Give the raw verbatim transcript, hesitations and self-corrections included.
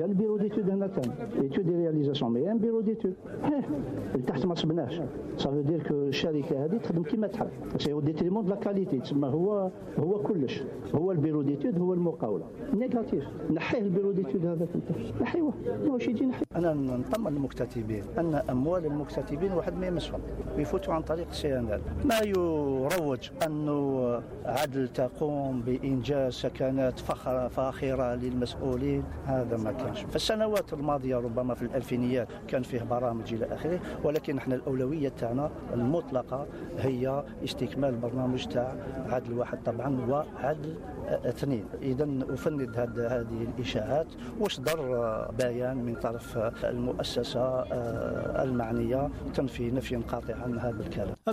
يا البيرو ديتود هنا كان ايتود دي رياليزاسيون مي ان بيرو ديتود لتحت ما صبناش صافي دير كو الشركه هذه تخدم كيما تحب سي او ديتريمون دو لا كاليتي تسمى هو هو كلش هو البيرو ديتود هو المقاوله نيجاتيف نحيه البيرو ديتود هذاك انت نحيوه واش يجي نحي انا نطمن المكتتبين ان اموال المكتتبين واحد ما يمسهم يفوتوا عن طريق السي ان ال ما يروج انه عدل تقوم بانجاز سكنات فخره فاخره للمسؤولين هذا ما كانش في السنوات الماضيه ربما في الالفينيات كان فيه برامج الى اخره ولكن احنا الاولويه تاعنا المطلقه هي استكمال برنامج تاع عدل واحد طبعا وعدل اثنين. اذا افند هذه الاشاعات واصدر بيان من طرف المؤسسه المعنيه تنفي نفيا قاطعا هذا الكلام.